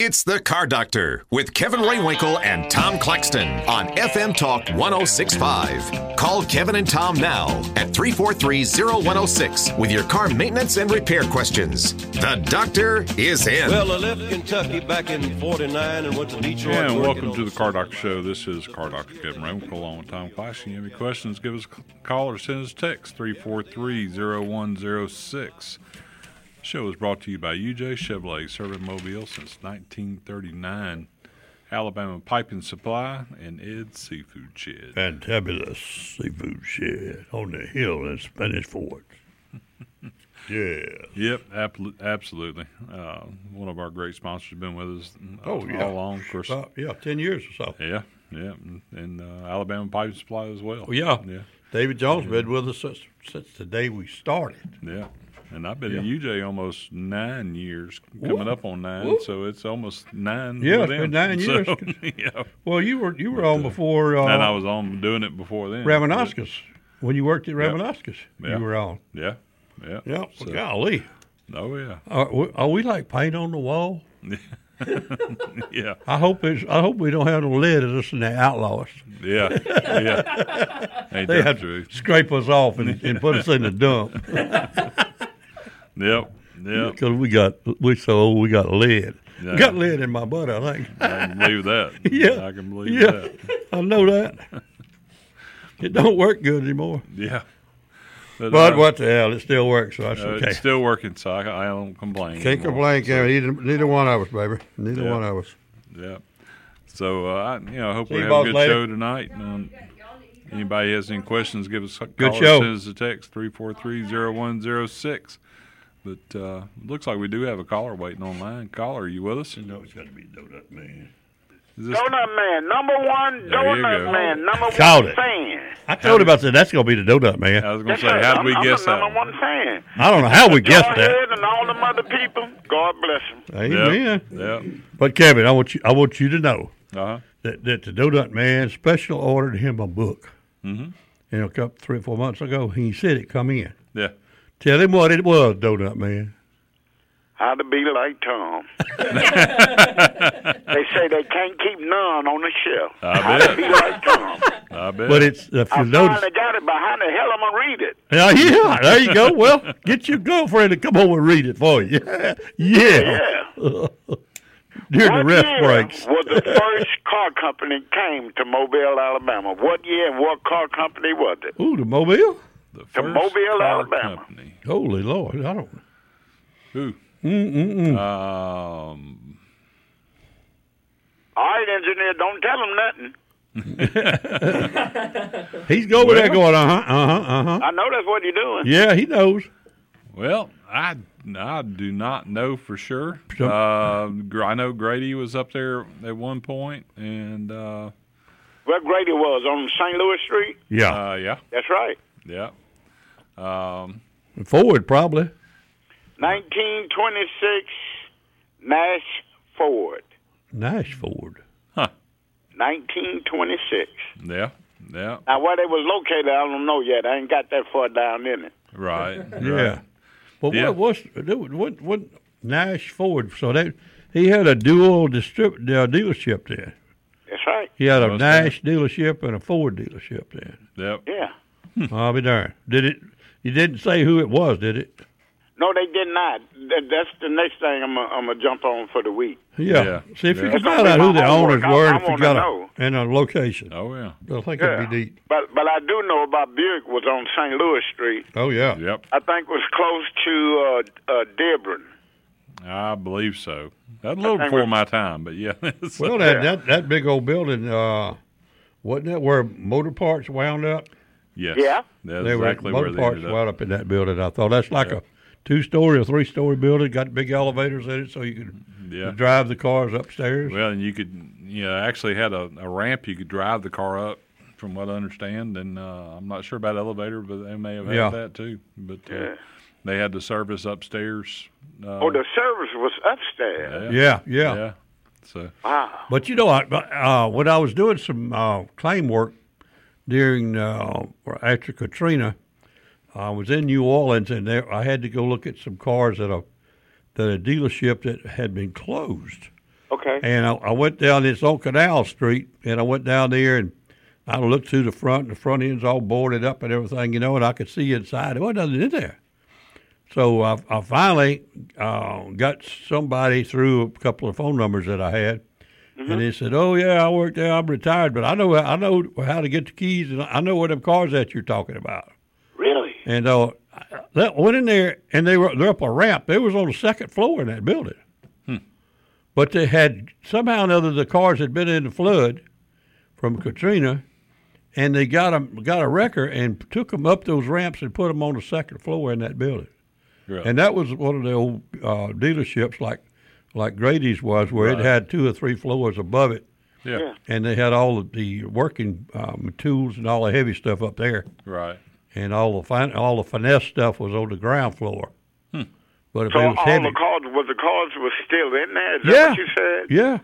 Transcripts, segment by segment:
It's the Car Doctor with Kevin Raywinkle and Tom Claxton on FM Talk 106.5. Call Kevin and Tom now at 343-0106 with your car maintenance and repair questions. The doctor is in. Well, I left Kentucky back in 49 and went to Detroit. Yeah, and welcome to the Car Doctor Show. This is Car Doctor Kevin Raywinkle along with Tom Claxton. You have any questions, give us a call or send us a text, 343-0106. The show is brought to you by UJ Chevrolet, serving Mobile since 1939. Alabama Pipe & Supply and Ed's Seafood Shed. Fantabulous Seafood Shed on the hill in Spanish Fort. Yeah. Yep, absolutely. One of our great sponsors has been with us all along. Of course, 10 years or so. Yeah, and Alabama Pipe & Supply as well. Oh, yeah. David Jones has been with us since the day we started. Yeah. And I've been at UJ almost 9 years, coming up on 9, so it's almost 9. Yeah, it's been 9 years. Yeah. Well, you were on before. And I was on doing it before then. Ramanoskis. When you worked at Ramanoskis, you were on. Yeah. Yeah. Well, golly. Oh, yeah. Are we like paint on the wall? Yeah. I hope we don't have no lead in us and the outlaws. Yeah. Ain't they that have true? To scrape us off and put us in the dump. Yep. Because we got lead. Yeah. We got lead in my butt, I think. I can believe that. Yeah. I can believe that. I know that. It don't work good anymore. Yeah. But what the hell? It still works, so that's okay. It's still working, so I don't complain. Can't complain, Kevin. Neither one of us, baby. Neither one of us. Yeah. So, I hope we have a good show tonight. Anybody has any questions, give us a call or send us a text, 343-0106. But looks like we do have a caller waiting online. Caller, are you with us? No, it's got to be Donut Man. Donut Man, number one Donut Man, number one fan. I told him about that. That's going to be the Donut Man. I was going to say, how did we guess that? I'm the number one fan. I don't know how we guessed that. And all them other people, God bless them. Amen. Yep. But Kevin, I want you to know that the Donut Man special ordered him a book. Mm-hmm. And a couple 3 or 4 months ago, he said it come in. Yeah. Tell him what it was, Donut Man. How to be like Tom. They say they can't keep none on the shelf. How to be like Tom. I bet. But it's if you notice, finally got it, but how the hell am I read it? Yeah, there you go. Well, get your girlfriend to come over and read it for you. Yeah. During the rest breaks. Was the first car company came to Mobile, Alabama? What year and what car company was it? Ooh, the Mobile? The Mobile, Alabama. Company. Holy Lord, I don't know. Who? All right, engineer, don't tell him nothing. He's over there going, I know that's what you're doing. Yeah, he knows. Well, I do not know for sure. I know Grady was up there at one point, and where Grady was on St. Louis Street. Yeah, that's right. Yeah, Ford probably. 1926 Nash Ford. Nash Ford. Huh. 1926. Yeah. Now where they was located, I don't know yet. I ain't got that far down in it. Right. Yeah. Well, what Nash Ford? So he had a dual dealership there. That's right. He had a Nash dealership and a Ford dealership there. Yep. Yeah. I'll be darned. You didn't say who it was, did it? No, they did not. That's the next thing I'm gonna jump on for the week. Yeah. See if you can find out who the owners were, and if you got a location. Oh yeah. I think it'd be neat. But I do know about Buick was on St. Louis Street. Oh yeah. Yep. I think it was close to Dearborn. I believe so. That's a little before my time, but yeah. Well, that big old building, wasn't that where motor parts wound up? Yes. Yeah. That's exactly where motor parts wound up in that building. I thought that's like a 2-story or 3-story building, got big elevators in it, so you could drive the cars upstairs. Well, and you could, actually had a ramp you could drive the car up, from what I understand. And I'm not sure about elevator, but they may have had that too. But they had the service upstairs. The service was upstairs. Yeah. So. Wow. But when I was doing some claim work during after Katrina, I was in New Orleans, and I had to go look at some cars at a dealership that had been closed. Okay. And I went down this on Canal Street, and I went down there, and I looked through the front, and the front end's all boarded up and everything, and I could see inside. There wasn't nothing in there. So I finally got somebody through a couple of phone numbers that I had, and they said, "Oh yeah, I work there. I'm retired, but I know how to get the keys, and I know where them cars that you're talking about." Really? And that went in there, and they're up a ramp. They was on the second floor in that building, but they had somehow or another the cars had been in the flood from Katrina, and they got a wrecker and took them up those ramps and put them on the second floor in that building. Really? And that was one of the old dealerships like Grady's was, where it had 2 or 3 floors above it. Yeah. And they had all of the working tools and all the heavy stuff up there. Right. And all the finesse stuff was on the ground floor. But if So it was all heavy, the cars were still in there? Is yeah, that what you said? yeah.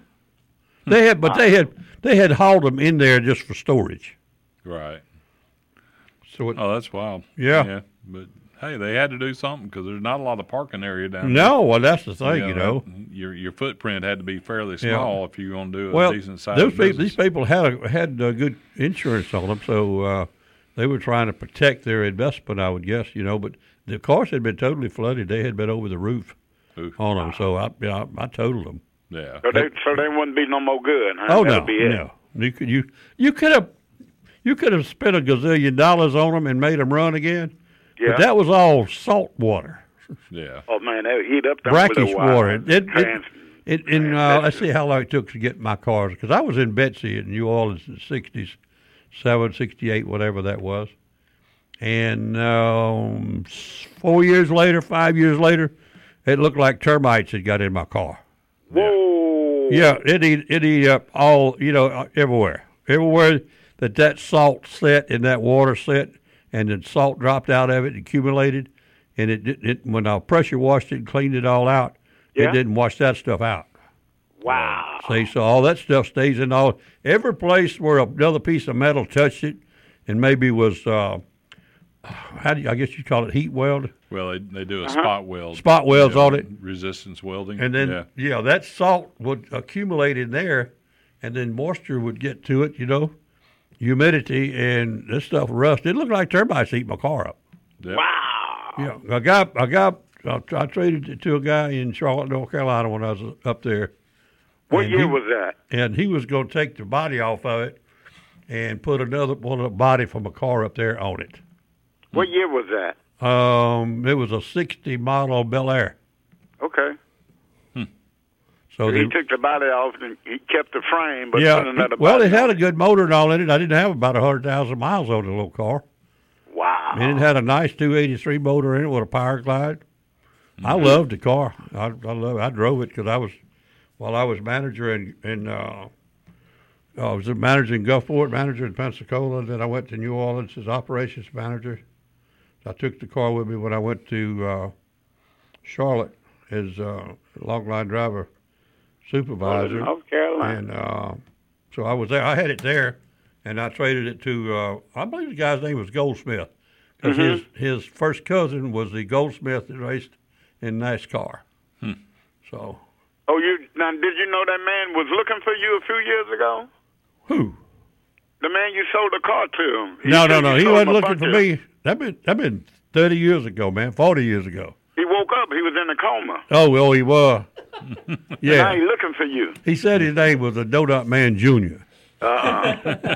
They had hauled them in there just for storage. Right. So that's wild. Yeah. But hey, they had to do something because there's not a lot of parking area down there. No, well, that's the thing, Your footprint had to be fairly small if you're going to do a decent size these business. people had good insurance on them, so they were trying to protect their investment, I would guess, but the cars had been totally flooded. They had been over the roof on them, so I totaled them. Yeah. So they wouldn't be no more good, huh? Oh, That'd be it. no. You could have spent $1 gazillion on them and made them run again, but that was all salt water. Yeah. Oh, man, they would heat up them Brackish with a while. water. Let's see how long it took to get my cars, because I was in Betsy in New Orleans in the 60s, 68, whatever that was. And 5 years later, it looked like termites had got in my car. Whoa. Yeah, it eat up all, everywhere. Everywhere that salt set and that water set, and the salt dropped out of it, accumulated, and it when I pressure washed it and cleaned it all out, it didn't wash that stuff out. Wow. See, so all that stuff stays in every place where another piece of metal touched it, and maybe was I guess you call it heat weld. Well, they do a spot weld. Spot welds on it. Resistance welding. And then that salt would accumulate in there, and then moisture would get to it, humidity, and this stuff rust. It looked like termites eat my car up. Yep. Wow. Yeah, I traded it to a guy in Charlotte, North Carolina when I was up there. What year was that? And he was going to take the body off of it and put another one of the body from a car up there on it. What year was that? It was a 60 model Bel Air. Okay. So he took the body off and he kept the frame, but put another well, body it had on a good motor and all in it. I didn't have about 100,000 miles on the little car. Wow. And it had a nice 283 motor in it with a Power Glide. I loved the car. I drove it because while I was manager I was a manager in Gulfport, manager in Pensacola. Then I went to New Orleans as operations manager. I took the car with me when I went to Charlotte as long line driver supervisor. North Carolina. And so I was there. I had it there, and I traded it to, I believe the guy's name was Goldsmith, because his first cousin was the Goldsmith that raced in NASCAR. So. Oh, did you know that man was looking for you a few years ago? Who? The man you sold the car to. No. He wasn't looking for me. That been 30 years ago, man. 40 years ago. He woke up. He was in a coma. Oh, he was. Yeah. Now he's looking for you. He said his name was the Donut Man Jr. Well,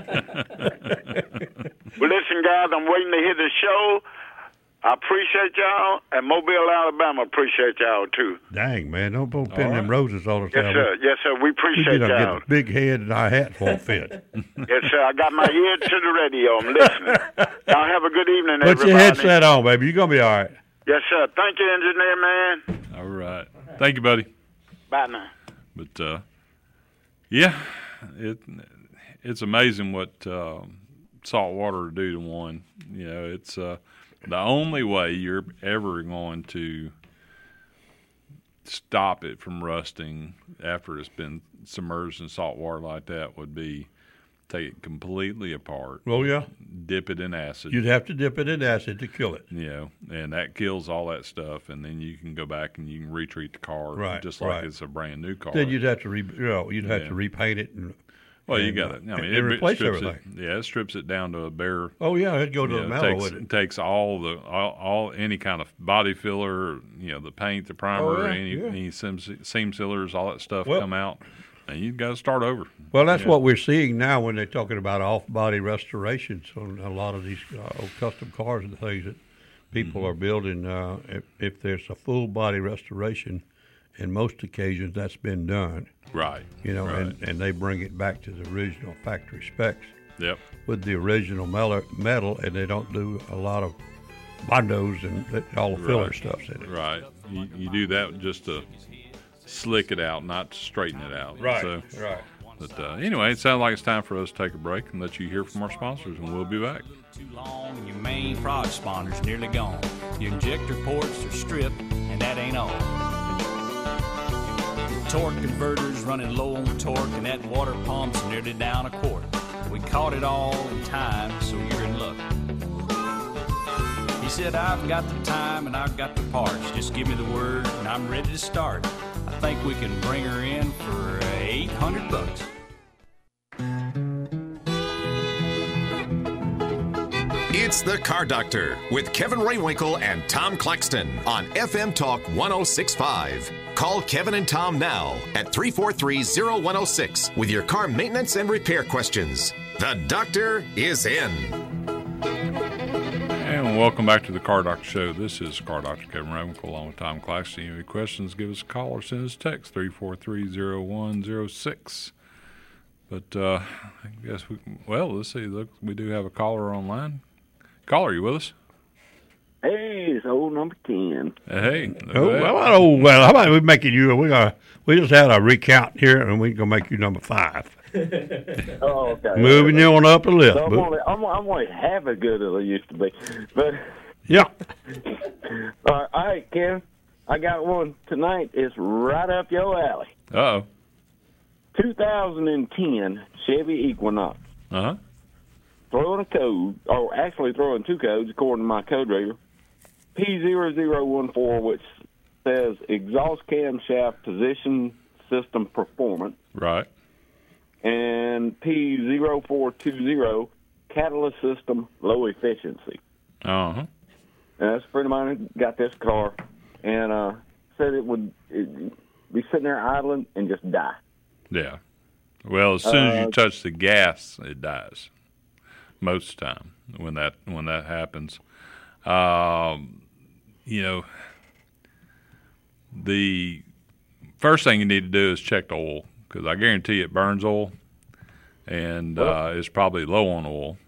listen, guys, I'm waiting to hear the show. I appreciate y'all, and Mobile, Alabama appreciate y'all, too. Dang, man. Don't pin them roses all the time. Yes, sir. We appreciate y'all. Get a big head and our hat won't fit. Yes, sir. I got my ear to the radio. I'm listening. Y'all have a good evening, everybody. Put your headset on, baby. You're going to be all right. Yes, sir. Thank you, engineer, man. All right. Thank you, buddy. Bye now. But, it's amazing what salt water will do to one. It's the only way you're ever going to stop it from rusting after it's been submerged in salt water like that would be take it completely apart. Oh, yeah. Dip it in acid. You'd have to dip it in acid to kill it. And that kills all that stuff, and then you can go back and you can retreat the car just like it's a brand new car. Then you'd have to to repaint it and you got it. I mean, it replace everything. It strips it down to a bare. Oh yeah, it'd go to the metal with it. It takes all any kind of body filler, the paint, the primer, any seam sealers, all that stuff come out, and you got to start over. Well, that's what we're seeing now when they're talking about off-body restorations on a lot of these custom cars and things that people are building. If there's a full-body restoration, in most occasions that's been done. Right. And they bring it back to the original factory specs. Yep. With the original metal, and they don't do a lot of bondos and all the filler stuff's in it. Right. You do that just to slick it out, not to straighten it out. Right. Right. But anyway, it sounds like it's time for us to take a break and let you hear from our sponsors, and we'll be back. Too long, and your main prod sponder's nearly gone. Your injector ports are stripped, and that ain't all. Torque converter's running low on torque, and that water pump's nearly down a quart. We caught it all in time, so you're in luck. He said, I've got the time and I've got the parts. Just give me the word and I'm ready to start. I think we can bring her in for $800. It's The Car Doctor with Kevin Raywinkle and Tom Claxton on FM Talk 106.5. Call Kevin and Tom now at 343-0106 with your car maintenance and repair questions. The doctor is in. And welcome back to the Car Doctor Show. This is Car Doctor Kevin Raywinkle along with Tom Claxton. If you have any questions, give us a call or send us a text, 343-0106. But I guess let's see. Look, we do have a caller online. Caller, you with us? Hey, it's old number 10. Hey. Well, how about we making you? We just had a recount here, and we're gonna make you number 5. Oh, okay. Moving you on up the list. So I'm only half as good as I used to be, but yeah. All right, Ken, I got one tonight. It's right up your alley. 2010 Chevy Equinox. Throwing a code, or actually throwing 2 codes, according to my code reader. P0014, which says exhaust camshaft position system performance. Right. And P0420, catalyst system low efficiency. And that's a friend of mine who got this car and said it would be sitting there idling and just die. Yeah. Well, as soon as you touch the gas, it dies. Most of the time when that happens. The first thing you need to do is check the oil, because I guarantee it burns oil, and it's probably low on oil.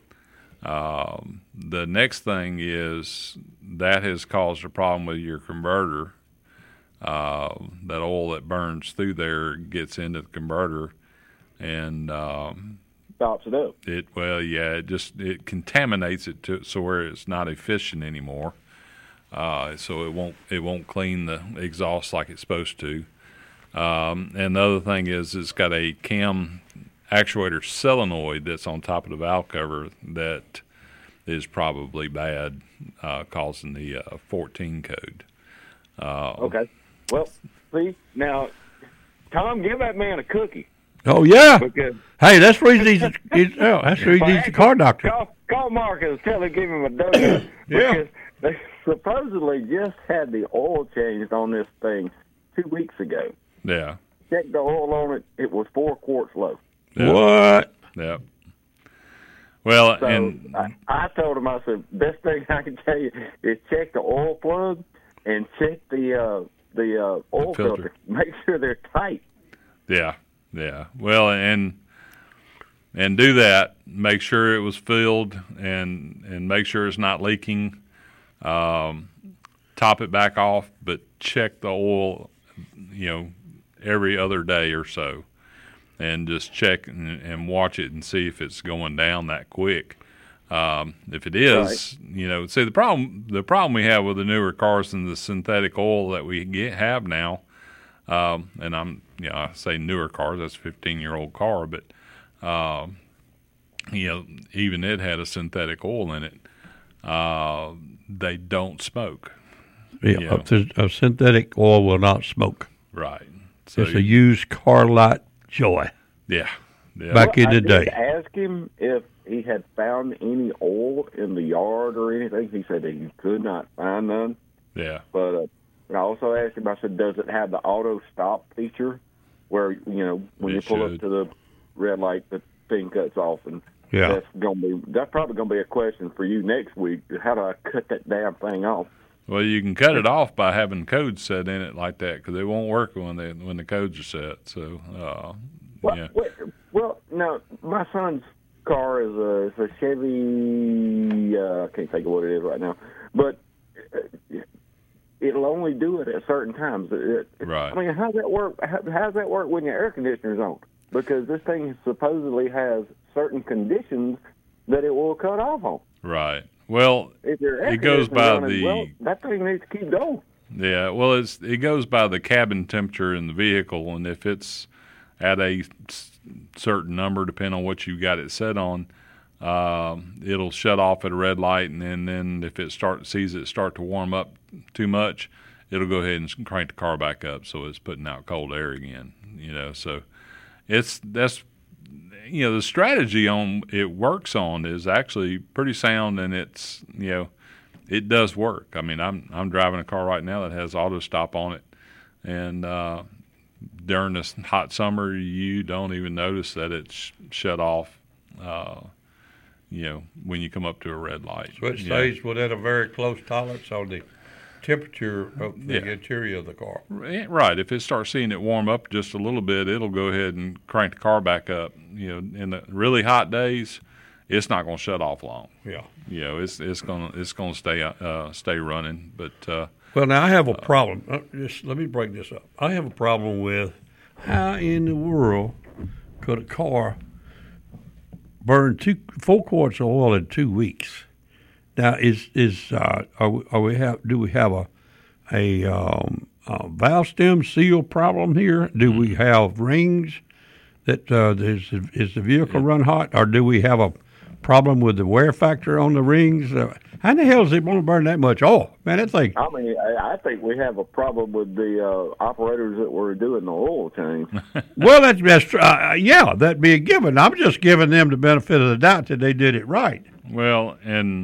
The next thing is that has caused a problem with your converter. That oil that burns through there gets into the converter and stops it up. It contaminates it so where it's not efficient anymore. So it won't clean the exhaust like it's supposed to. And the other thing is it's got a cam actuator solenoid that's on top of the valve cover that is probably bad, causing the 14 code. Okay. Well, see, now, Tom, give that man a cookie. Oh, yeah. Because, hey, that's the reason he's the car doctor. Call Marcus, tell him, give him a donut. Because they supposedly just had the oil changed on this thing 2 weeks ago. Yeah. Checked the oil on it. It was 4 quarts low. Yeah. What? Yeah. Well, so and I told him, I said, best thing I can tell you is check the oil plug and check the oil filter. Make sure they're tight. Yeah. Yeah. Well, and do that. Make sure it was filled and make sure it's not leaking. Top it back off, but check the oil, every other day or so, and just check and watch it and see if it's going down that quick. If it is, right. See the problem we have with the newer cars and the synthetic oil that we have now, and I say newer cars, that's a 15-year-old car, but even it had a synthetic oil in it. They don't smoke. Yeah, a synthetic oil will not smoke. Right. So it's a used car lot joy. Yeah. Back in the day. I did ask him if he had found any oil in the yard or anything. He said that he could not find none. Yeah. But I also asked him, I said, does it have the auto stop feature where, when you pull up to the red light, the thing cuts off? And that's probably going to be a question for you next week. How do I cut that damn thing off? Well, you can cut it off by having codes set in it like that, because it won't work when the codes are set. So, Well, no, my son's car is a Chevy. I can't think of what it is right now, but it'll only do it at certain times. Right. I mean, how's that work? How's that work when your air conditioner's on? Because this thing supposedly has certain conditions that it will cut off on. Right. Well, it goes by that thing needs to keep going. Yeah. Well, it goes by the cabin temperature in the vehicle, and if it's at a certain number, depending on what you got it set on, it'll shut off at a red light, and then if it sees it start to warm up too much, it'll go ahead and crank the car back up, so it's putting out cold air again. So the strategy it works on is actually pretty sound, and it's it does work. I mean, I'm driving a car right now that has auto stop on it, and during this hot summer, you don't even notice that it's shut off. When you come up to a red light, so it stays within a very close tolerance on the temperature of the interior of the car. Right. If it starts seeing it warm up just a little bit, it'll go ahead and crank the car back up. In the really hot days, it's not going to shut off long. Yeah. It's going to stay running. But well, now I have a problem. Let me bring this up. I have a problem with how in the world could a car burn 4 quarts of oil in 2 weeks? Now, do we have a valve stem seal problem here? Do we have rings that is the vehicle run hot, or do we have a problem with the wear factor on the rings? How in the hell is it going to burn that much oil? Man, that thing. I mean, I think we have a problem with the operators that were doing the oil change. Well, that'd be a given. I'm just giving them the benefit of the doubt that they did it right. Well, and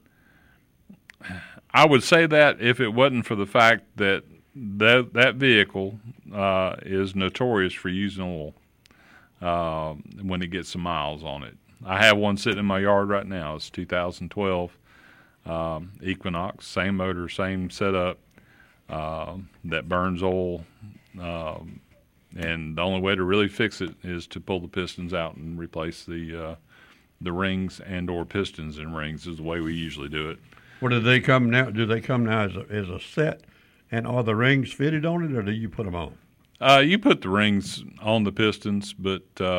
I would say that if it wasn't for the fact that vehicle is notorious for using oil when it gets some miles on it. I have one sitting in my yard right now. It's 2012 Equinox, same motor, same setup, that burns oil. And the only way to really fix it is to pull the pistons out and replace the rings and or pistons and rings is the way we usually do it. Well, do they come now as a set, and are the rings fitted on it, or do you put them on? You put the rings on the pistons, but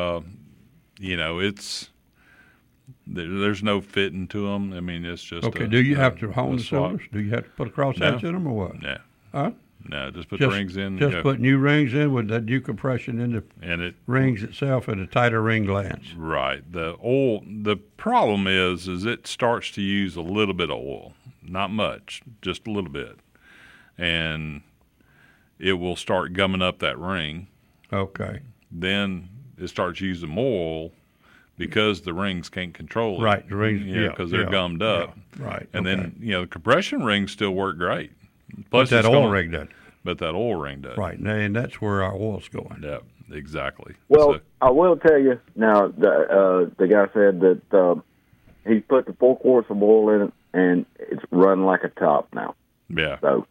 it's there's no fitting to them. I mean, it's just okay. Do you have to hone the cylinders? Do you have to put a crosshatch in them, or what? No. Huh? No, just put the rings in. Just put new rings in with that new compression in the rings itself and a tighter ring glands. Right. The problem is it starts to use a little bit of oil, not much, just a little bit, and it will start gumming up that ring. Okay. Then it starts using more oil because the rings can't control it. Right. The rings, because they're gummed up. Yeah, right. And then the compression rings still work great. Plus that oil ring does. But that oil ring does. Right, and that's where our oil's going. Yeah, exactly. Well, I will tell you now. The guy said that he put the 4 quarts of oil in it, and it's run like a top now. Yeah. So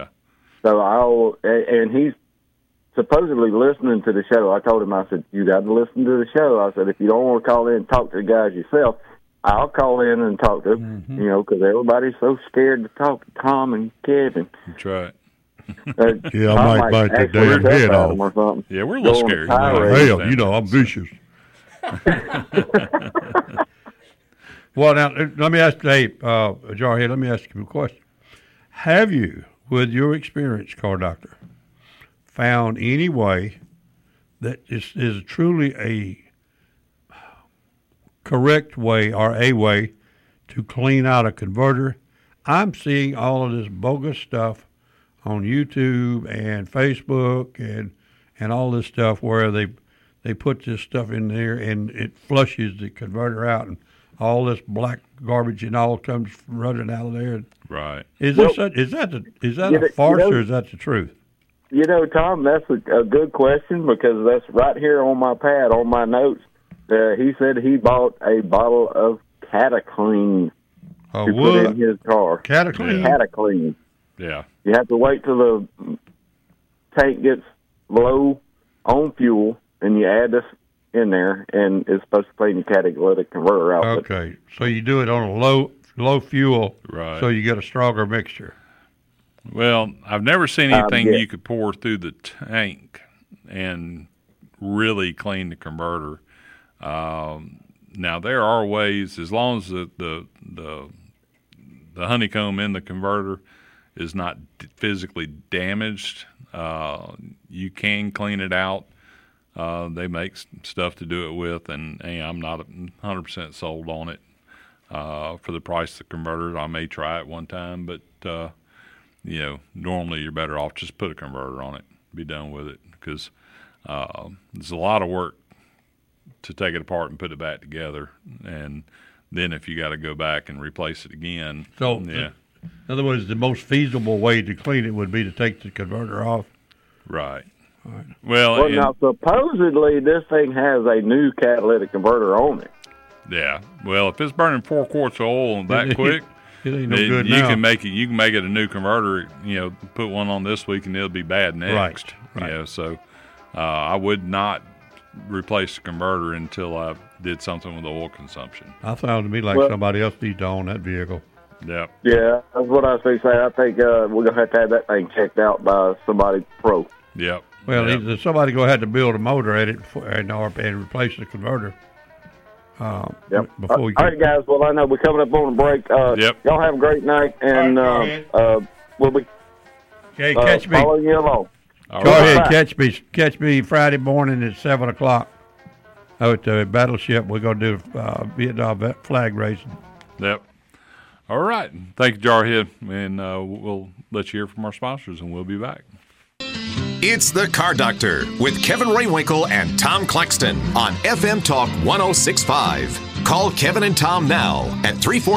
and he's supposedly listening to the show. I told him, I said, you got to listen to the show. I said, if you don't want to call in and talk to the guys yourself, I'll call in and talk to them, because everybody's so scared to talk to Tom and Kevin. That's right. I might bite the damn head off. Or something. Yeah, we're a little scared. Hell, I'm vicious. Well, now, let me ask Dave, Jarhead, let me ask you a question. Have you, with your experience, car doctor, found any way that is truly a correct way or a way to clean out a converter. I'm seeing all of this bogus stuff on YouTube and Facebook and all this stuff where they put this stuff in there and it flushes the converter out and all this black garbage and all comes running out of there. Right. Is that a farce or is that the truth? You know, Tom, that's a good question because that's right here on my pad, on my notes. He said he bought a bottle of Cataclean to put in his car. Cataclean? Cataclean. Yeah. You have to wait till the tank gets low on fuel, and you add this in there, and it's supposed to clean your catalytic converter out. Okay, so you do it on a low fuel, right? So you get a stronger mixture. Well, I've never seen anything you could pour through the tank and really clean the converter. Now there are ways, as long as the honeycomb in the converter is not physically damaged, you can clean it out. They make stuff to do it with, and I'm not 100% sold on it. For the price of the converter, I may try it one time, but normally you're better off just put a converter on it, be done with it, because there's a lot of work to take it apart and put it back together, and then if you got to go back and replace it again. So, yeah. In other words, the most feasible way to clean it would be to take the converter off. Right. All right. Well, now supposedly this thing has a new catalytic converter on it. Yeah. Well, if it's burning 4 quarts of oil that quick, it ain't no good you now. can make it. You can make it a new converter. Put one on this week and it'll be bad next. Right. So I would not replace the converter until I did something with the oil consumption. I sound to me like somebody else needs to own that vehicle. Yep. Yeah, that's what I was going to say. I think we're going to have that thing checked out by somebody pro. Yep. Well, either somebody going to have to build a motor at it and replace the converter. Before we all right, guys. Well, I know we're coming up on a break. Y'all have a great night, and we'll be catch me. following you along. Go ahead, catch me Friday morning at 7:00 out at Battleship. We're going to do Vietnam flag racing. Yep. All right. Thank you, Jarhead, and we'll let you hear from our sponsors, and we'll be back. It's The Car Doctor with Kevin Raywinkle and Tom Claxton on FM Talk 106.5. Call Kevin and Tom now at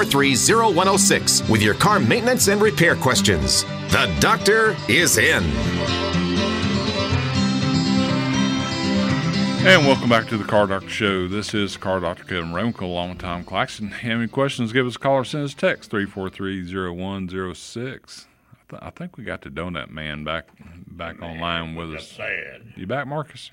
343-0106 with your car maintenance and repair questions. The doctor is in. And welcome back to the Car Doctor Show. This is Car Doctor Kevin Raywinkle along with Tom Claxton. Have any questions, give us a call or send us a text, 343-0106. I think we got the Donut Man back online with us. Sad. You back, Marcus?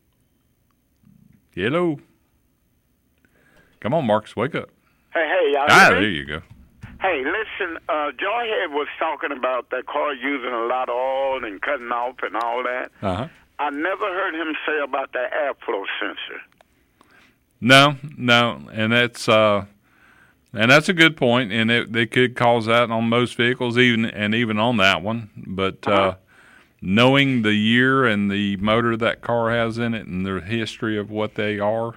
Hello. Come on, Marcus, wake up. Hey, y'all. There you go. Hey, listen, Jarhead was talking about that car using a lot of oil and cutting off and all that. Uh-huh. I never heard him say about that airflow sensor. No, and that's a good point, and they could cause that on most vehicles, even on that one. But knowing the year and the motor that car has in it and the history of what they are,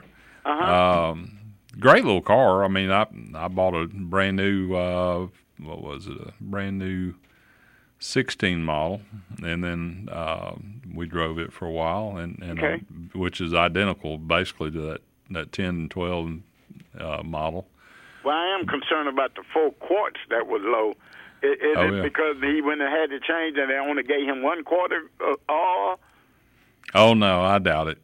great little car. I mean, I bought a brand new a brand new 16 model, and then we drove it for a while, and which is identical basically to that 10 and 12 model. Well, I am concerned about the 4 quarts that was low. Is it because he went and had to change and they only gave him 1 quarter oil? Oh, no, I doubt it.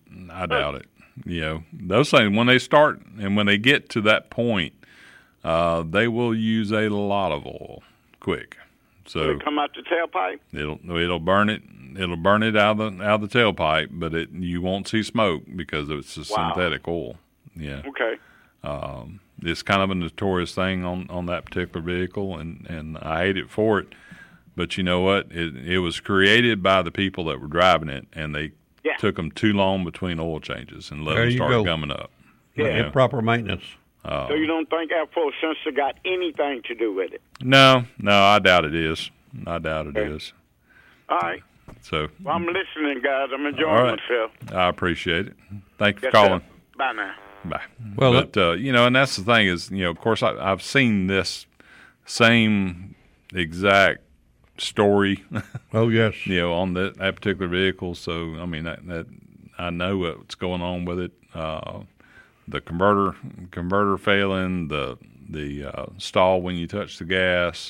Those things, when they start and when they get to that point, they will use a lot of oil quick. So will it come out the tailpipe? It'll burn it. It'll burn it out of the tailpipe, but you won't see smoke because it's a synthetic oil. Yeah. Okay. It's kind of a notorious thing on that particular vehicle, and I hate it for it. But you know what? It was created by the people that were driving it, and they took them too long between oil changes and let them start gumming up. Yeah, improper maintenance. So you don't think airflow sensor got anything to do with it? No, I doubt it is. I doubt it is. All right. So I'm listening, guys. I'm enjoying myself. I appreciate it. Thank you for calling. Sir. Bye now. Bye. Well, but you know, and that's the thing is, you know, of course, I've seen this same exact story. Oh yes. You know, on that particular vehicle. So I mean, that I know what's going on with it. The converter failing, the stall when you touch the gas,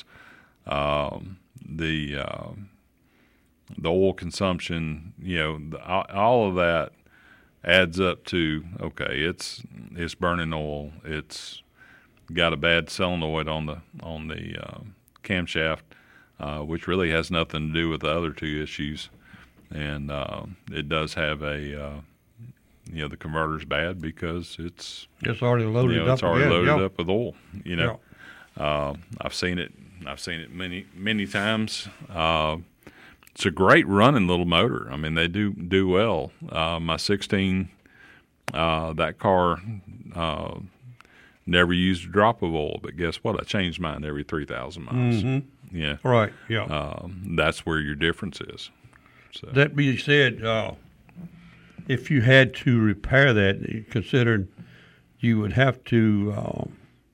the oil consumption. You know, all of that adds up to, okay, it's burning oil. It's got a bad solenoid on the camshaft, which really has nothing to do with the other two issues. And it does have a you know, the converter's bad because it's already loaded up. It's already loaded up with oil. You know, I've seen it many times. It's a great running little motor. I mean, they do well. My 16, that car never used a drop of oil, but guess what? I changed mine every 3,000 miles. Mm-hmm. Yeah. Right. Yeah. That's where your difference is. So. That being said, if you had to repair that, considering you would have to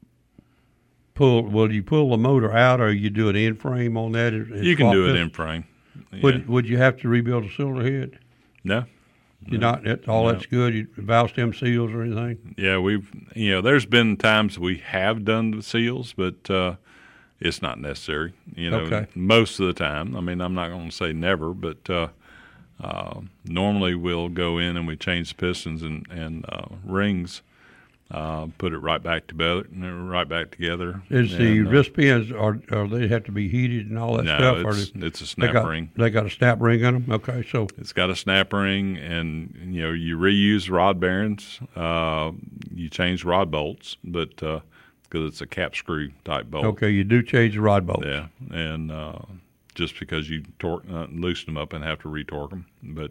pull the motor out, or you do an end frame on that? You can do it in frame. Yeah. Would you have to rebuild a cylinder head? No. You're not. That's good. Valve stem seals or anything? Yeah, there's been times we have done the seals, but it's not necessary. You know, most of the time. I mean, I'm not going to say never, but normally we'll go in and we change the pistons and rings, put it right back together. Is the wrist pins are they have to be heated and all that stuff? No, it's a snap ring. They got a snap ring on them. Okay, so it's got a snap ring, and you know, you reuse rod bearings, you change rod bolts, but because it's a cap screw type bolt. Okay, you do change the rod bolts. Yeah, and just because you loosen them up and have to retorque them, but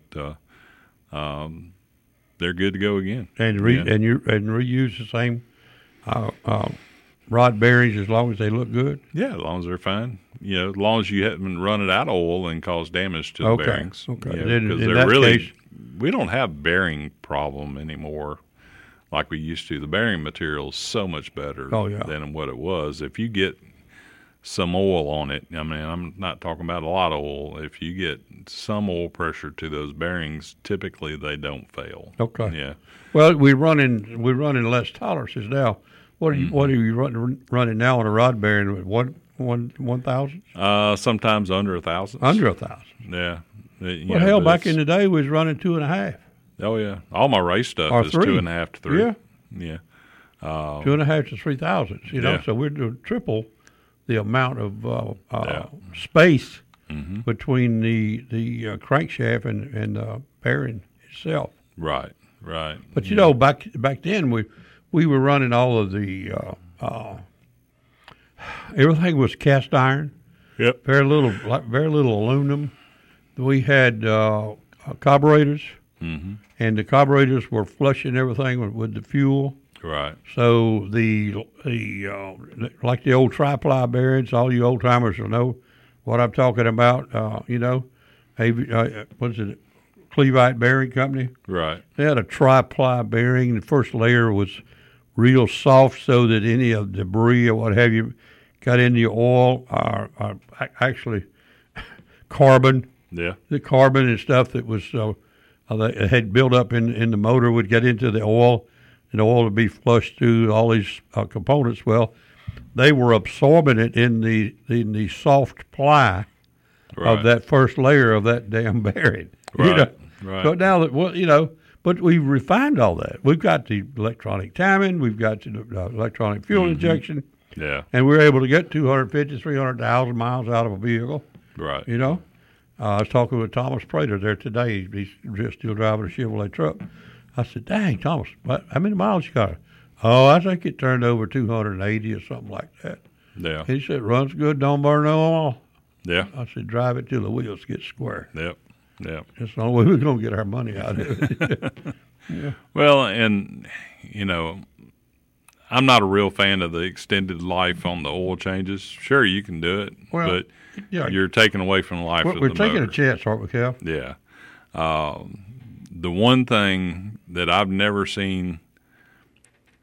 they're good to go again. And reuse the same rod bearings as long as they look good. Yeah, as long as they're fine. You know, as long as you haven't run it out of oil and caused damage to the bearings. Okay. You know, because they're really, we don't have bearing problem anymore like we used to. The bearing material is so much better than what it was. If you get some oil on it, I mean, I'm not talking about a lot of oil. If you get some oil pressure to those bearings, typically they don't fail. Okay. Yeah. Well, we're running less tolerances now. What are you running now on a rod bearing with 1,000? Sometimes under 1,000. Under 1,000. Yeah. Hell, back in the day we was running 2.5. Oh yeah, all my race stuff is 2.5 to 3. Yeah. Yeah. 2.5 to 3,000. You know, so we're doing triple the amount of space between the crankshaft and the bearing itself. Right. But you know, back then we were running all of the everything was cast iron. Yep. Very little aluminum. We had carburetors, and the carburetors were flushing everything with the fuel. Right. So the like the old tri-ply bearings, all you old timers will know what I'm talking about. You know, what's it? Clevite Bearing Company. Right. They had a tri-ply bearing. The first layer was real soft, so that any of the debris or what have you got in the oil are actually carbon. Yeah. The carbon and stuff that was that had built up in the motor would get into the oil, and the oil would be flushed through all these components. Well, they were absorbing it in the soft ply of that first layer of that damn bearing. Right. You know? Right. So now that but we've refined all that. We've got the electronic timing. We've got the electronic fuel injection. Yeah. And we're able to get 250, 300,000 miles out of a vehicle. Right. You know, I was talking with Thomas Prater there today. He's just still driving a Chevrolet truck. I said, "Dang, Thomas, how many miles you got?" "Oh, I think it turned over 280 or something like that." Yeah. He said, "Runs good, don't burn no oil." Yeah. I said, "Drive it till the wheels get square." Yep. Yeah. That's the only way we're going to get our money out of it. Yeah. Well, and, you know, I'm not a real fan of the extended life on the oil changes. Sure, you can do it, but you're taking away from the life of the motor. We're taking a chance, aren't we, Cal? Yeah. The one thing that I've never seen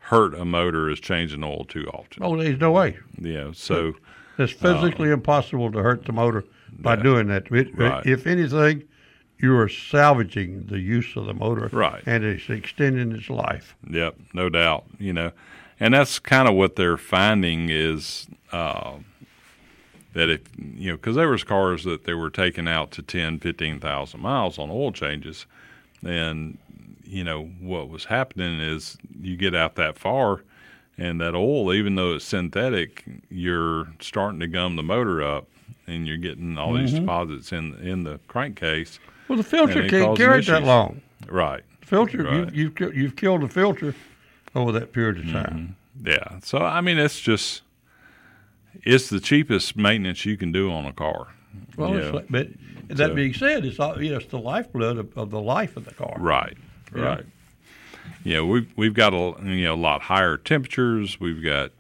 hurt a motor as changing oil too often. Oh, there's no way. Yeah, so it's physically impossible to hurt the motor by doing that. Right. If anything, you are salvaging the use of the motor, right, and it's extending its life. Yep, no doubt. And that's kind of what they're finding is that if because there was cars that they were taking out to 10, 15,000 miles on oil changes, and what was happening is you get out that far, and that oil, even though it's synthetic, you're starting to gum the motor up, and you're getting all these deposits in the crankcase. Well, the filter can't carry it that long. Right. The filter, right. You've killed the filter over that period of time. Yeah. So, I mean, it's the cheapest maintenance you can do on a car. Well, but that being said, it's the lifeblood of the life of the car. Right. Right. We've got a lot higher temperatures. We've got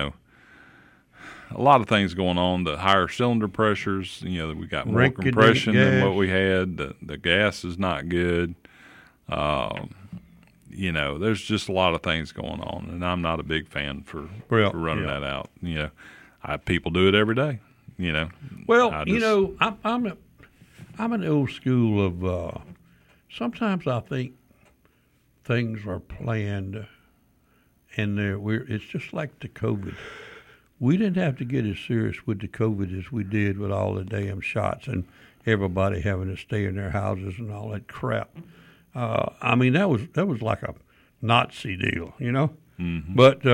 a lot of things going on. The higher cylinder pressures. We got more compression than what we had. The gas is not good. There's just a lot of things going on, and I'm not a big fan for running that out. People do it every day. Well, I'm an old school of. Sometimes I think things are planned, and it's just like the COVID. We didn't have to get as serious with the COVID as we did with all the damn shots and everybody having to stay in their houses and all that crap. I mean, that was like a Nazi deal, Mm-hmm. But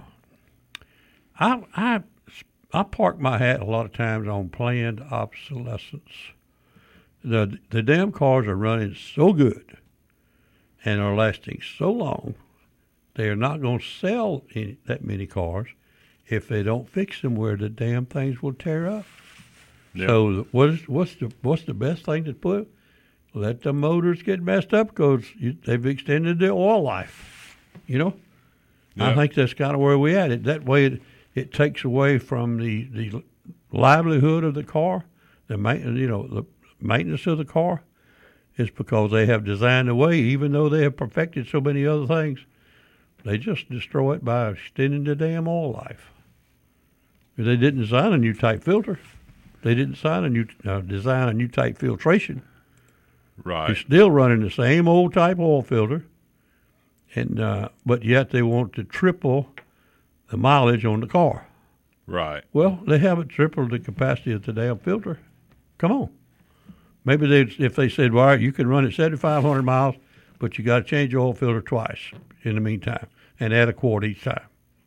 I park my hat a lot of times on planned obsolescence. The damn cars are running so good and are lasting so long, they are not going to sell that many cars if they don't fix them where the damn things will tear up. Yep. So what's the best thing to put? Let the motors get messed up because they've extended their oil life. Yep. I think that's kind of where we're at. That way it takes away from the livelihood of the car, the maintenance of the car. Is because they have designed a way, even though they have perfected so many other things, they just destroy it by extending the damn oil life. They didn't design a new type filter. They didn't design a new type filtration. Right. You're still running the same old type oil filter, and but yet they want to triple the mileage on the car. Right. Well, they haven't tripled the capacity of the damn filter. Come on. Maybe if they said, well, all right, you can run it 7,500 miles, but you got to change your oil filter twice in the meantime and add a quart each time.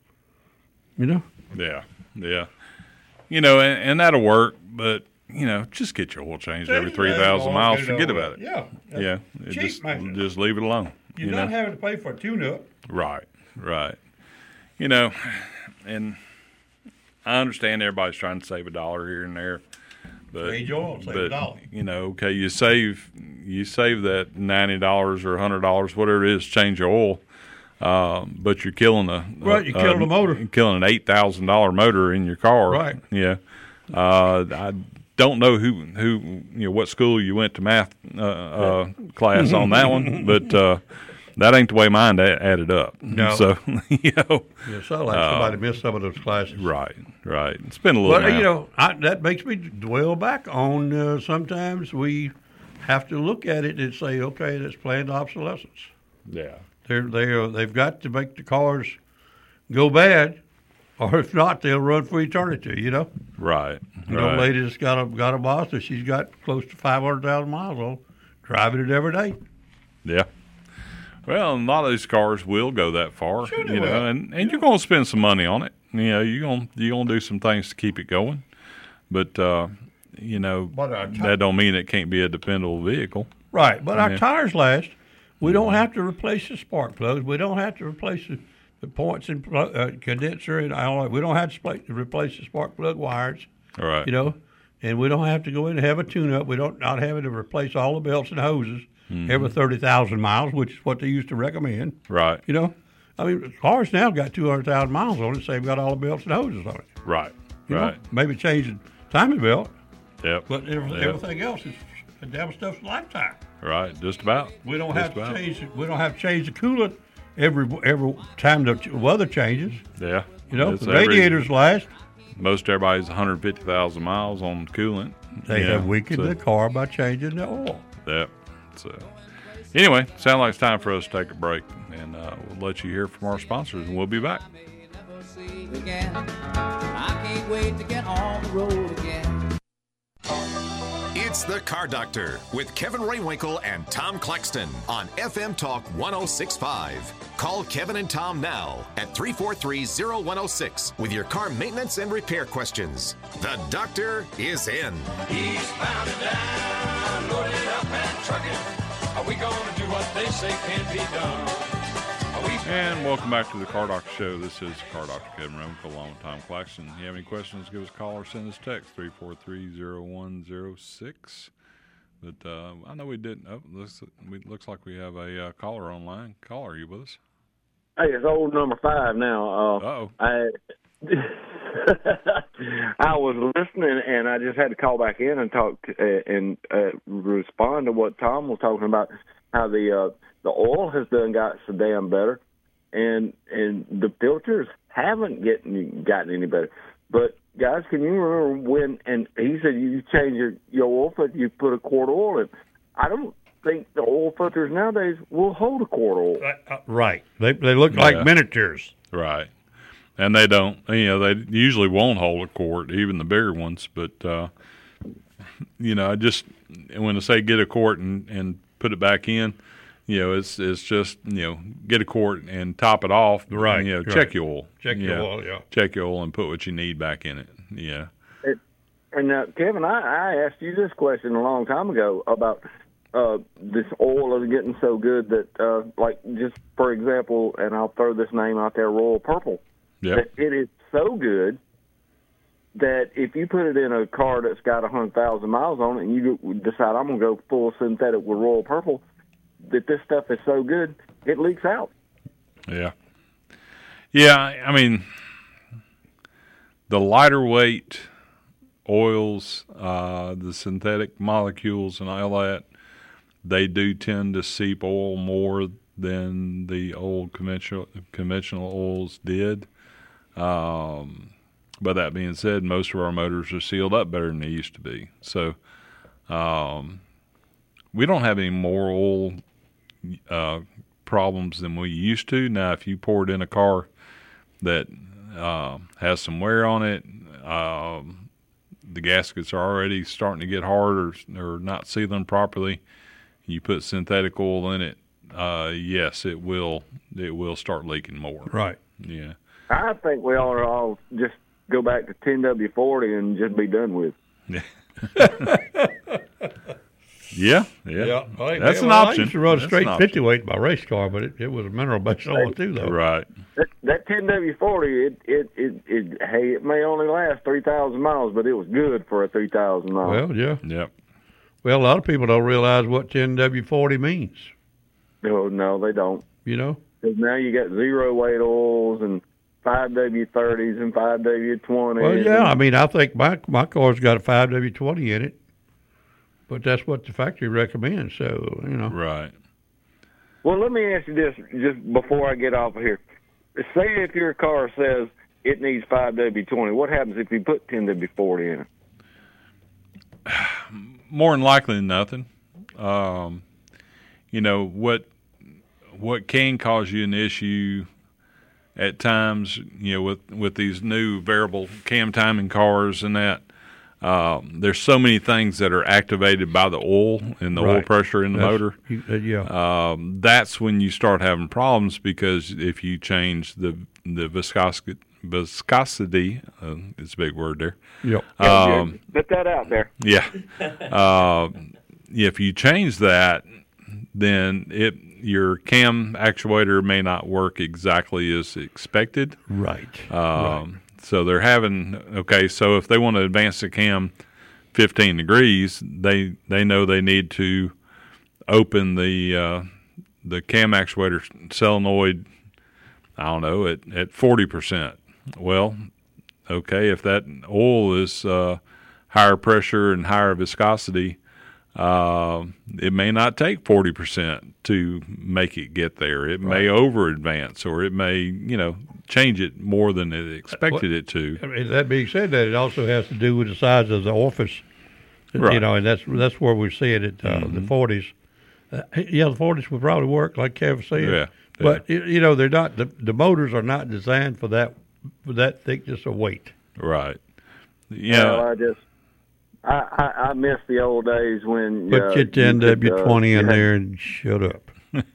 Yeah. And that'll work, but just get your oil changed every 3,000 miles. Forget about it. Yeah. Just leave it alone. You're not having to pay for a tune-up. Right. And I understand everybody's trying to save $1 here and there. But, save $1. Okay, you save that $90 or $100, whatever it is, change your oil. But you're killing you're killing a motor. You're killing an $8,000 motor in your car. Right. Yeah. I don't know who what school you went to math class on that one, but that ain't the way mine added up. No. So it sounds like somebody missed some of those classes. Right. It's been a little. But that makes me dwell back on. Sometimes we have to look at it and say, okay, that's planned obsolescence. Yeah. They've got to make the cars go bad, or if not, they'll run for eternity. Right. Lady that's got a Mazda, she's got close to 500,000 miles on, driving it every day. Yeah. Well, a lot of these cars will go that far, sure they will. And you're going to spend some money on it. You're going to do some things to keep it going, but that don't mean it can't be a dependable vehicle. Right, but our tires last. We don't have to replace the spark plugs. We don't have to replace the points and condenser and all that. We don't have to replace the spark plug wires. All right. And we don't have to go in and have a tune-up. We don't not having to replace all the belts and hoses every 30,000 miles, which is what they used to recommend. Right. I mean, cars now got 200,000 miles on it, so they've got all the belts and hoses on it. Right. Maybe change the timing belt. Yep. But everything else is the damn stuff's lifetime. Right. Just about. We don't have to change. We don't have to change the coolant every time the weather changes. Yeah. The radiators last. Most everybody's 150,000 miles on coolant. They have weakened the car by changing the oil. Yep. So, anyway, sounds like it's time for us to take a break, and we'll let you hear from our sponsors, and we'll be back. I can't wait to get on the road again. It's The Car Doctor with Kevin Raywinkle and Tom Claxton on FM Talk 106.5. Call Kevin and Tom now at 343-0106 with your car maintenance and repair questions. The doctor is in. He's bound and down, loaded up and trucking. Are we going to do what they say can be done? And welcome back to the Car Doctor Show. This is Car Doctor Kevin Raywinkle along with Tom Claxton. If you have any questions, give us a call or send us a text, 343-0106. But I know we didn't. Looks like we have a caller online. Caller, are you with us? Hey, it's old number 5 now. Uh-oh. I was listening, and I just had to call back in and talk and respond to what Tom was talking about, how the oil has got so damn better. And the filters haven't gotten any better. But, guys, can you remember when, and he said you change your oil filter, you put a quart of oil in. I don't think the oil filters nowadays will hold a quart of oil. Right. They look like miniatures. Right. And they don't, they usually won't hold a quart, even the bigger ones. But, just when I say get a quart and put it back in, it's just, get a quart and top it off. Right. Check your oil. Check your oil, yeah. Check your oil and put what you need back in it. Yeah. And Kevin, I asked you this question a long time ago about this oil is getting so good that, just for example, and I'll throw this name out there, Royal Purple. Yep. That it is so good that if you put it in a car that's got 100,000 miles on it and you decide I'm going to go full synthetic with Royal Purple, that this stuff is so good, it leaks out. Yeah. Yeah, I mean, the lighter weight oils, the synthetic molecules and all that, they do tend to seep oil more than the old conventional oils did. But that being said, most of our motors are sealed up better than they used to be. So we don't have any more oil problems than we used to. Now, if you pour it in a car that has some wear on it, the gaskets are already starting to get hard or not sealing properly, you put synthetic oil in it, yes, it will start leaking more. Right. Yeah. I think we ought to all just go back to 10W40 and just be done with. Yeah. That's an option. I used to run straight 50 weight in my race car, but it was a mineral-based oil too, though. Right. That 10W40, it may only last 3,000 miles, but it was good for a 3,000 miles. Well, yeah. Yep. Well, a lot of people don't realize what 10W40 means. No, they don't. Because now you got zero weight oils and 5W30s and 5W20s. Well, yeah. I mean, I think my car's got a 5W20 in it, but that's what the factory recommends. So, Right. Well, let me ask you this just before I get off of here. Say if your car says it needs 5W20, what happens if you put 10W40 in it? More than likely than nothing. What can cause you an issue at times, with these new variable cam timing cars and that, there's so many things that are activated by the oil and the oil pressure in the motor. That's when you start having problems, because if you change the viscosity, it's a big word there. Yep. Put that out there. Yeah. If you change that, then your cam actuator may not work exactly as expected. Right. So they're having, so if they want to advance the cam 15 degrees, they know they need to open the cam actuator solenoid, I don't know, at 40%. Well, if that oil is higher pressure and higher viscosity, it may not take 40% to make it get there. It may over advance, or it may, change it more than it expected it to. I mean, that being said, that it also has to do with the size of the orifice, and that's where we're seeing it. The 40s, the 40s would probably work, like Kevin said. Yeah. But they're not. The motors are not designed for that thickness of weight. Right. Yeah. Well, I miss the old days when put your 10W20 in there and shut up.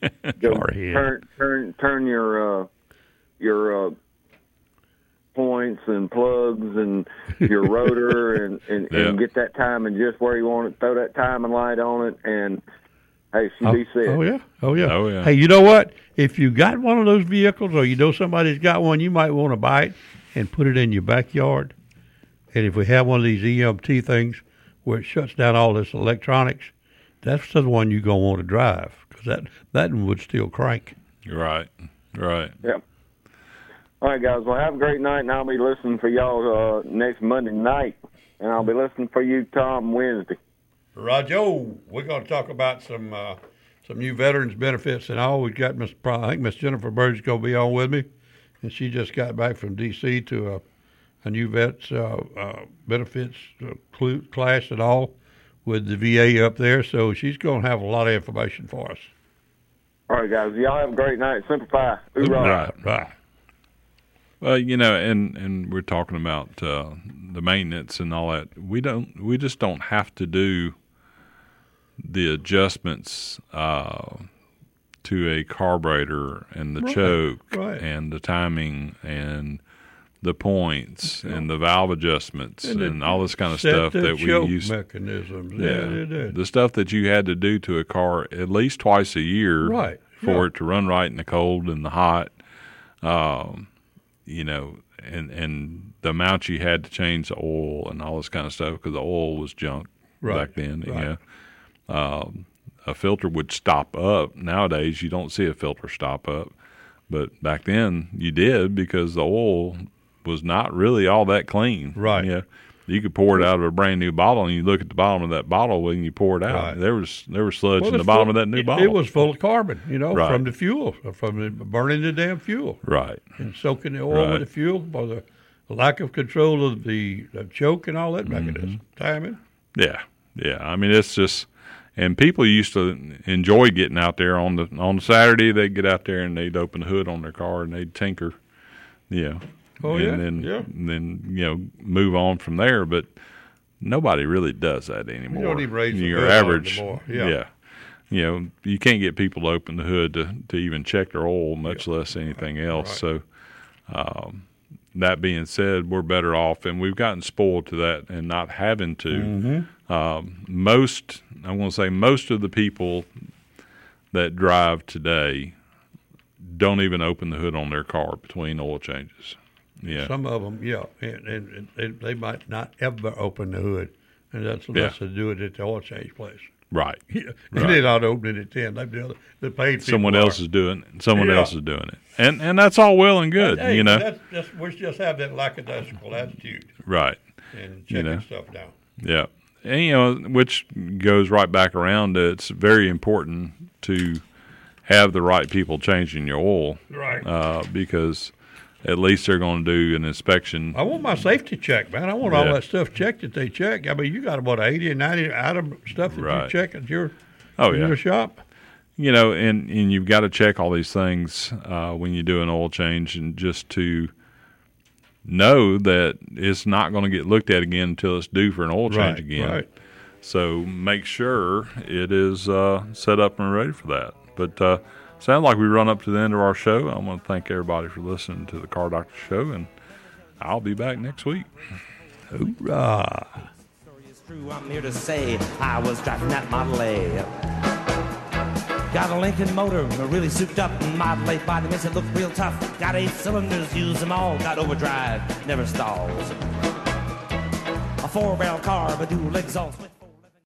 Turn your points and plugs and your rotor and get that timing just where you want it. Throw that timing light on it, and hey, she'd be set. Oh yeah. Hey, you know what? If you got one of those vehicles, or somebody's got one, you might want to buy it and put it in your backyard. And if we have one of these EMT things where it shuts down all this electronics, that's the one you're going to want to drive, because that one would still crank. Right. Yeah. All right, guys. Well, have a great night, and I'll be listening for y'all next Monday night, and I'll be listening for you, Tom, Wednesday. Rajo, we're going to talk about some new veterans benefits and all. We've got I think Miss Jennifer Bird's going to be on with me, and she just got back from D.C. to a new vets benefits class and all with the VA up there, so she's going to have a lot of information for us. All right, guys. Y'all have a great night. Simplify. Hoorah. Right. Well, and we're talking about the maintenance and all that. We just don't have to do the adjustments to a carburetor and the choke and the timing and the points and the valve adjustments and all this kind of stuff that we use. Mechanisms. The stuff that you had to do to a car at least twice a year for it to run right in the cold and the hot. And the amount you had to change the oil and all this kind of stuff, because the oil was junk back then. A filter would stop up. Nowadays, you don't see a filter stop up, but back then you did, because the oil was not really all that clean. Right. Yeah. You could pour it out of a brand new bottle, and you look at the bottom of that bottle when you pour it out. Right. There was sludge in the bottom of that new bottle. It was full of carbon, from the fuel, from burning the damn fuel. Right. And soaking the oil with the fuel by the lack of control of the choke and all that mechanism. Timing. Yeah. I mean, it's just, and people used to enjoy getting out there on the Saturday. They'd get out there and they'd open the hood on their car and they'd tinker, then move on from there. But nobody really does that anymore. You don't even raise the your hood average anymore. You can't get people to open the hood to even check their oil, much less anything else. Right. So that being said, we're better off, and we've gotten spoiled to that and not having to. Most of the people that drive today don't even open the hood on their car between oil changes. Yeah. Some of them, and they might not ever open the hood, and that's unless they do it at the oil change place. Right. They're not opening it at 10. They paid. Someone else is doing it. Else is doing it, and that's all well and good. We just have that lackadaisical attitude. Right. And checking stuff down. Yeah. And, which goes right back around to, it's very important to have the right people changing your oil. Right. Because at least they're going to do an inspection. I want my safety check, man. I want all that stuff checked that they check. I mean, you got about 80 and 90 item stuff that you check at your shop. And you've got to check all these things when you do an oil change, and just to know that it's not going to get looked at again until it's due for an oil change again. Right. So make sure it is set up and ready for that. But sounds like we run up to the end of our show. I want to thank everybody for listening to the Car Doctor Show, and I'll be back next week. Hoorah! Story is true. I'm here to say I was driving that Model A. Got a Lincoln motor, a really souped up Model 8 body, makes it look real tough. Got 8 cylinders, use them all. Got overdrive, never stalls. A 4-barrel car, but dual exhaust.